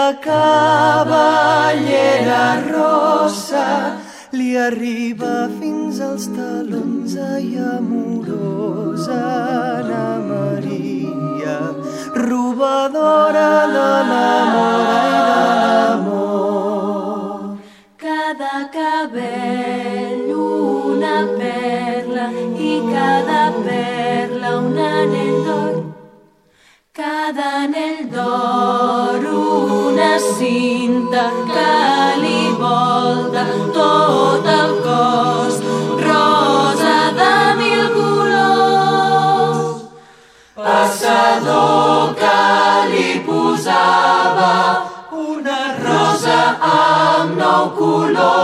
la cavallera rossa li arriba fins als talons. Ai, amorosa Anna Maria, robadora de l'amor, ai, de l'amor. Cada cabell una perla i cada perla un anell d'or. Cada anell d'or una cinta que li volta tot el cos, rosa de mil colors. Passador que li posava una rosa amb 9 colors.